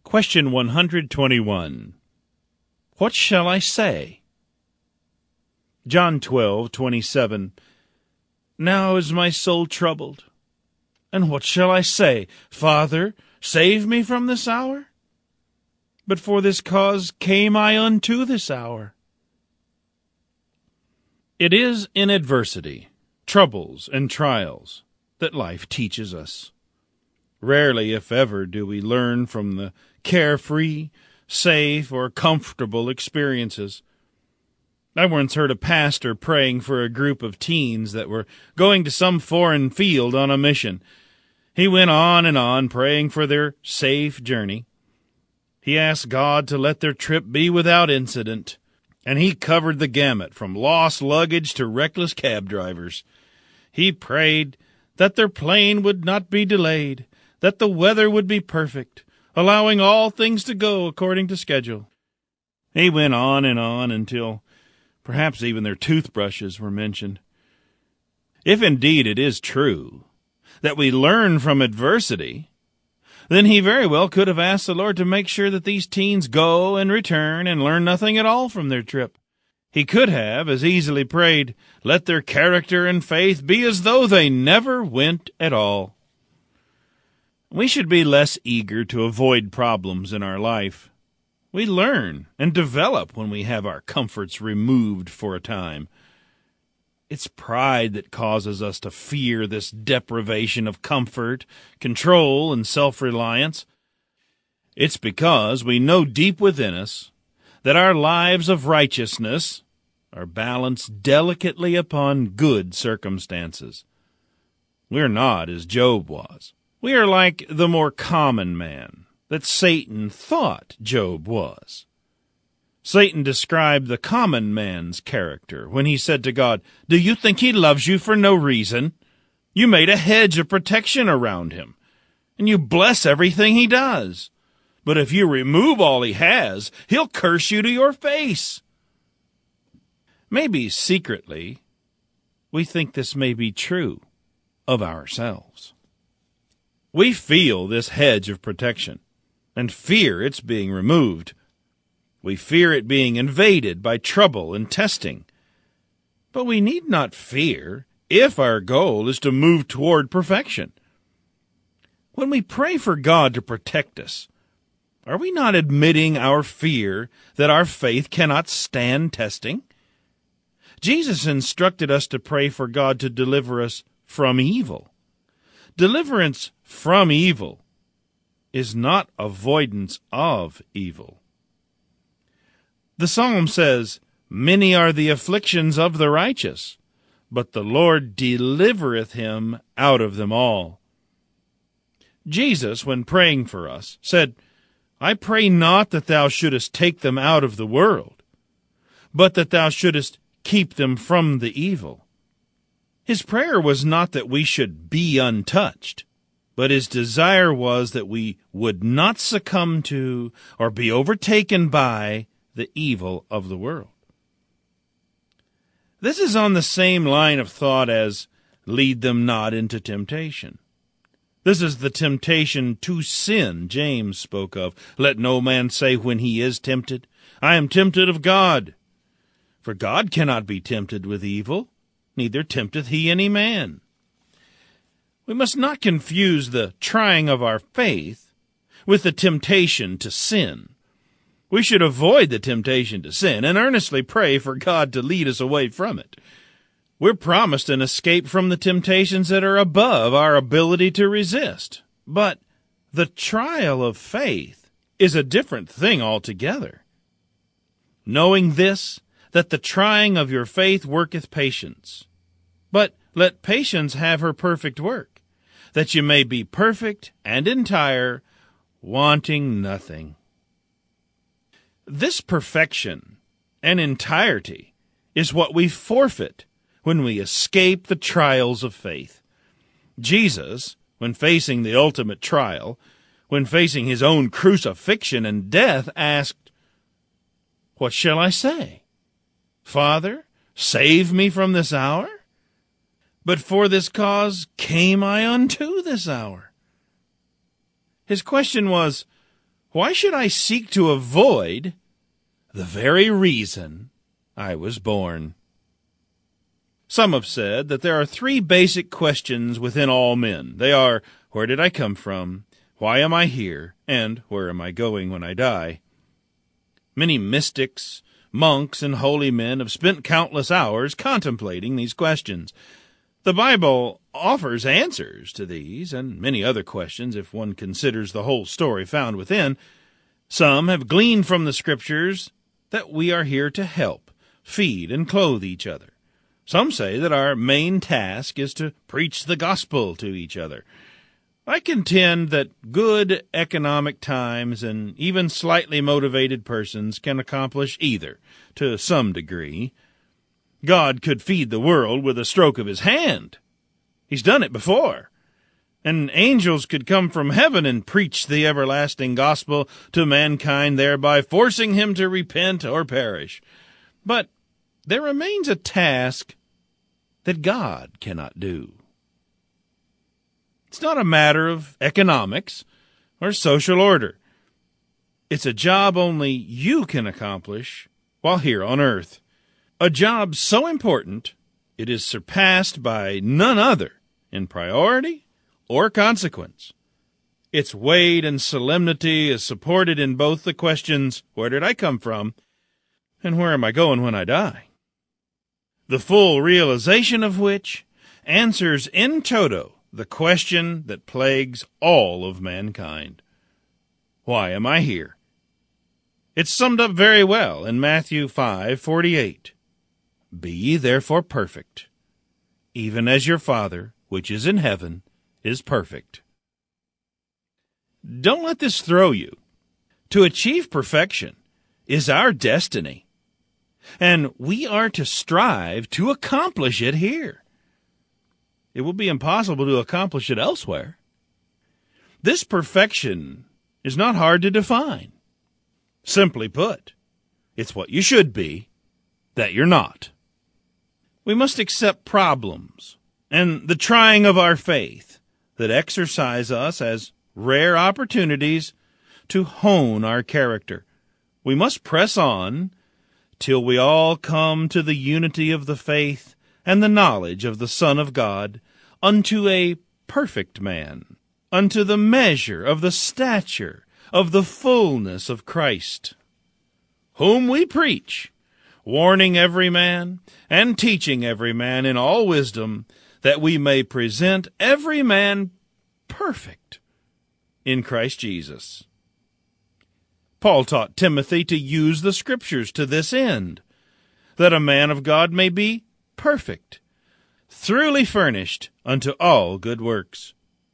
Question 121. What shall I say? John 12:27. Now is my soul troubled. And what shall I say? Father, save me from this hour? But for this cause came I unto this hour. It is in adversity, troubles, and trials that life teaches us. Rarely, if ever, do we learn from the carefree, safe, or comfortable experiences. I once heard a pastor praying for a group of teens that were going to some foreign field on a mission. He went on and on praying for their safe journey. He asked God to let their trip be without incident, and he covered the gamut from lost luggage to reckless cab drivers. He prayed that their plane would not be delayed, that the weather would be perfect, allowing all things to go according to schedule. He went on and on until perhaps even their toothbrushes were mentioned. If indeed it is true that we learn from adversity, then he very well could have asked the Lord to make sure that these teens go and return and learn nothing at all from their trip. He could have as easily prayed, let their character and faith be as though they never went at all. We should be less eager to avoid problems in our life. We learn and develop when we have our comforts removed for a time. It's pride that causes us to fear this deprivation of comfort, control, and self-reliance. It's because we know deep within us that our lives of righteousness are balanced delicately upon good circumstances. We're not as Job was. We are like the more common man that Satan thought Job was. Satan described the common man's character when he said to God, "Do you think he loves you for no reason? You made a hedge of protection around him, and you bless everything he does. But if you remove all he has, he'll curse you to your face." Maybe secretly, we think this may be true of ourselves. We feel this hedge of protection and fear its being removed. We fear it being invaded by trouble and testing. But we need not fear if our goal is to move toward perfection. When we pray for God to protect us, are we not admitting our fear that our faith cannot stand testing? Jesus instructed us to pray for God to deliver us from evil. Deliverance from evil is not avoidance of evil. The psalm says, "Many are the afflictions of the righteous, but the Lord delivereth him out of them all." Jesus, when praying for us, said, "I pray not that thou shouldest take them out of the world, but that thou shouldest keep them from the evil." His prayer was not that we should be untouched, but his desire was that we would not succumb to or be overtaken by the evil of the world. This is on the same line of thought as lead them not into temptation. This is the temptation to sin James spoke of. Let no man say when he is tempted, I am tempted of God. For God cannot be tempted with evil, neither tempteth he any man. We must not confuse the trying of our faith with the temptation to sin. We should avoid the temptation to sin and earnestly pray for God to lead us away from it. We're promised an escape from the temptations that are above our ability to resist. But the trial of faith is a different thing altogether. Knowing this, that the trying of your faith worketh patience. But let patience have her perfect work, that you may be perfect and entire, wanting nothing. This perfection and entirety is what we forfeit when we escape the trials of faith. Jesus, when facing the ultimate trial, when facing his own crucifixion and death, asked, "What shall I say? Father, save me from this hour? But for this cause came I unto this hour." His question was, Why should I seek to avoid the very reason I was born? Some have said that there are three basic questions within all men. They are, where did I come from? Why am I here? And where am I going when I die? Many mystics, monks, and holy men have spent countless hours contemplating these questions. The Bible offers answers to these and many other questions if one considers the whole story found within. Some have gleaned from the Scriptures that we are here to help, feed, and clothe each other. Some say that our main task is to preach the gospel to each other. I contend that good economic times and even slightly motivated persons can accomplish either, to some degree. God could feed the world with a stroke of his hand. He's done it before. And angels could come from heaven and preach the everlasting gospel to mankind, thereby forcing him to repent or perish. But there remains a task that God cannot do. It's not a matter of economics or social order. It's a job only you can accomplish while here on earth. A job so important it is surpassed by none other in priority or consequence. Its weight and solemnity is supported in both the questions, where did I come from, and where am I going when I die? The full realization of which answers in toto the question that plagues all of mankind. Why am I here? It's summed up very well in Matthew 5:48. Be ye therefore perfect, even as your Father, which is in heaven, is perfect. Don't let this throw you. To achieve perfection is our destiny, and we are to strive to accomplish it here. It will be impossible to accomplish it elsewhere. This perfection is not hard to define. Simply put, it's what you should be that you're not. We must accept problems and the trying of our faith that exercise us as rare opportunities to hone our character. We must press on till we all come to the unity of the faith and the knowledge of the Son of God, unto a perfect man, unto the measure of the stature of the fullness of Christ, whom we preach, warning every man and teaching every man in all wisdom, that we may present every man perfect in Christ Jesus. Paul taught Timothy to use the Scriptures to this end, that a man of God may be perfect, thoroughly furnished unto all good works.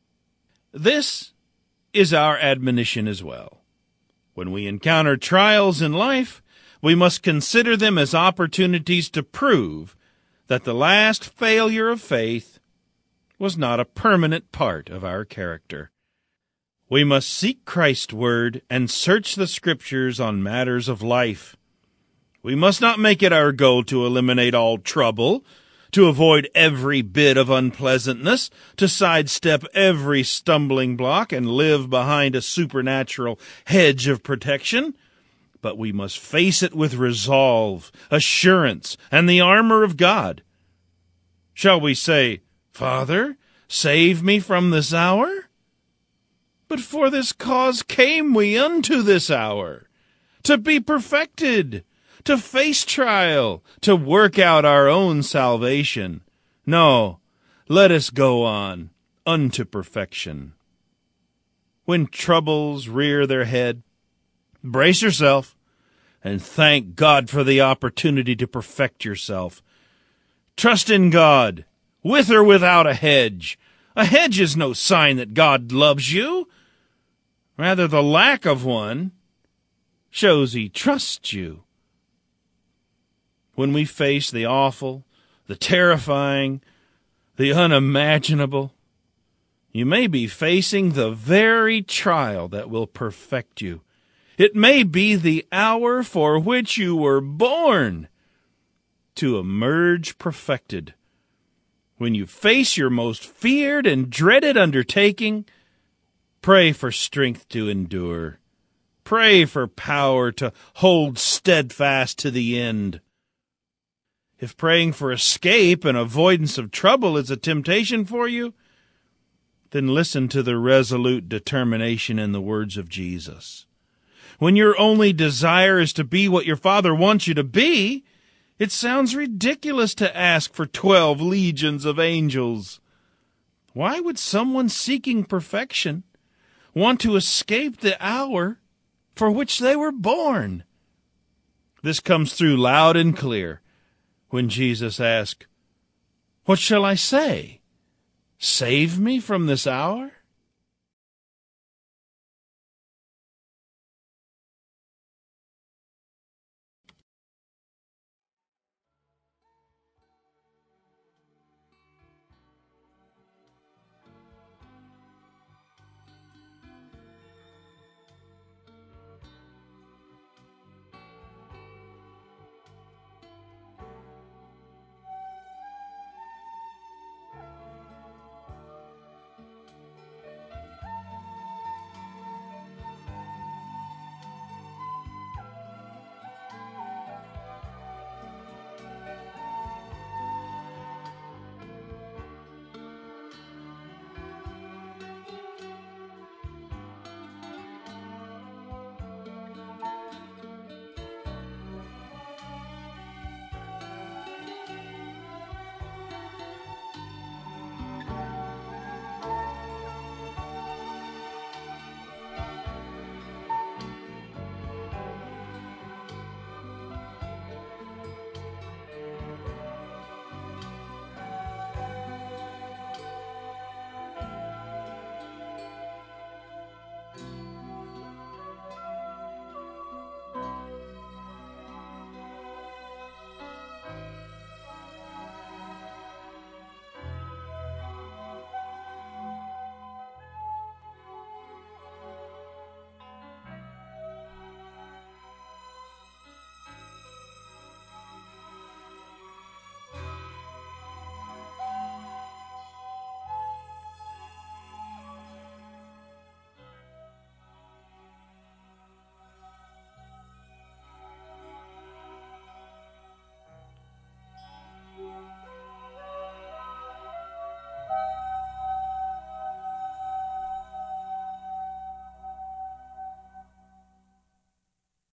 This is our admonition as well. When we encounter trials in life, we must consider them as opportunities to prove that the last failure of faith was not a permanent part of our character. We must seek Christ's word and search the Scriptures on matters of life. We must not make it our goal to eliminate all trouble, to avoid every bit of unpleasantness, to sidestep every stumbling block and live behind a supernatural hedge of protection. But we must face it with resolve, assurance, and the armor of God. Shall we say, Father, save me from this hour? But for this cause came we unto this hour, to be perfected, to face trial, to work out our own salvation. No, let us go on unto perfection. When troubles rear their head, brace yourself and thank God for the opportunity to perfect yourself. Trust in God, with or without a hedge. A hedge is no sign that God loves you. Rather, the lack of one shows he trusts you. When we face the awful, the terrifying, the unimaginable, you may be facing the very trial that will perfect you. It may be the hour for which you were born to emerge perfected. When you face your most feared and dreaded undertaking, pray for strength to endure. Pray for power to hold steadfast to the end. If praying for escape and avoidance of trouble is a temptation for you, then listen to the resolute determination in the words of Jesus. When your only desire is to be what your Father wants you to be, it sounds ridiculous to ask for 12 legions of angels. Why would someone seeking perfection want to escape the hour for which they were born? This comes through loud and clear when Jesus asked, "What shall I say? Save me from this hour?"